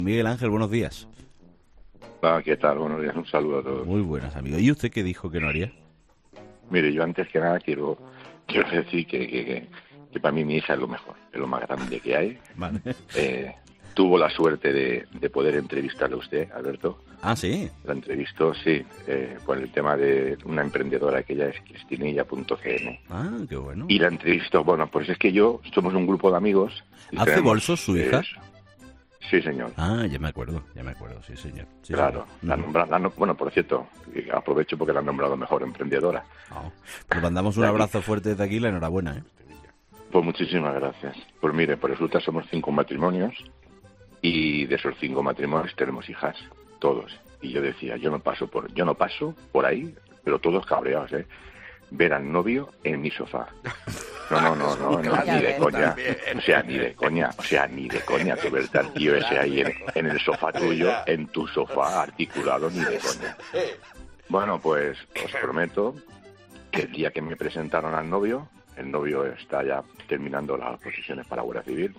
Miguel Ángel, buenos días. ¿Qué tal? Buenos días, un saludo a todos. Muy buenas, amigo. ¿Y usted qué dijo que no haría? Mire, yo antes que nada quiero decir que para mí mi hija es lo mejor, es lo más grande que hay. Vale. Tuvo la suerte de poder entrevistarle a usted, Alberto. Ah, ¿sí? La entrevistó, sí, por el tema de una emprendedora que ella es cristinilla.cn. Ah, qué bueno. Y la entrevistó, bueno, pues es que somos un grupo de amigos. ¿Hace bolsos su hija? Sí, señor. Ah, ya me acuerdo, sí, señor. Sí, claro, señor. Bueno, por cierto, aprovecho porque la han nombrado mejor emprendedora. Oh, pues mandamos un abrazo fuerte desde aquí, la enhorabuena, ¿eh? Pues muchísimas gracias. Pues mire, por resulta somos 5 matrimonios y de esos 5 matrimonios tenemos hijas, todos. Y yo decía, yo no paso por ahí, pero todos cabreados, ver al novio en mi sofá. No, ni de coña. O sea, ni de coña que verte al tío ese ahí en el sofá tuyo, en tu sofá articulado, ni de coña. Bueno, pues os prometo que el día que me presentaron al novio, el novio está ya terminando las posiciones para Guardia Civil,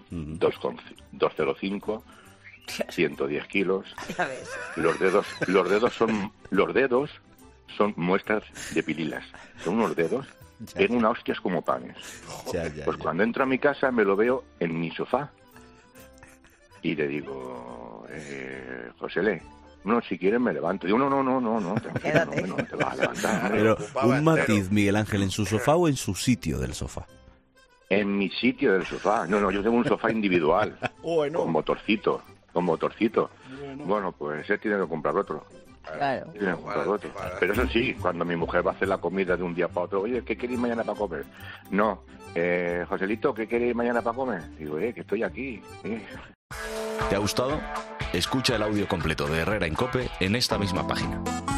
205, 110 kilos. Los dedos son muestras de pililas. Son unos dedos, tienen unas hostias como panes. Pues cuando entro a mi casa me lo veo en mi sofá. Y le digo, José, no, si quieres me levanto. Digo, no, tranquilo, no te vas a levantar. Pero un matiz, Miguel Ángel, ¿en su sofá o en su sitio del sofá? En mi sitio del sofá. No, yo tengo un sofá individual, con motorcito. Bueno, pues él tiene que comprar otro. Claro. Pero eso sí, cuando mi mujer va a hacer la comida de un día para otro, oye, ¿qué queréis mañana para comer? No, Joselito, ¿qué queréis mañana para comer? Digo, que estoy aquí. ¿Te ha gustado? Escucha el audio completo de Herrera en COPE en esta misma página.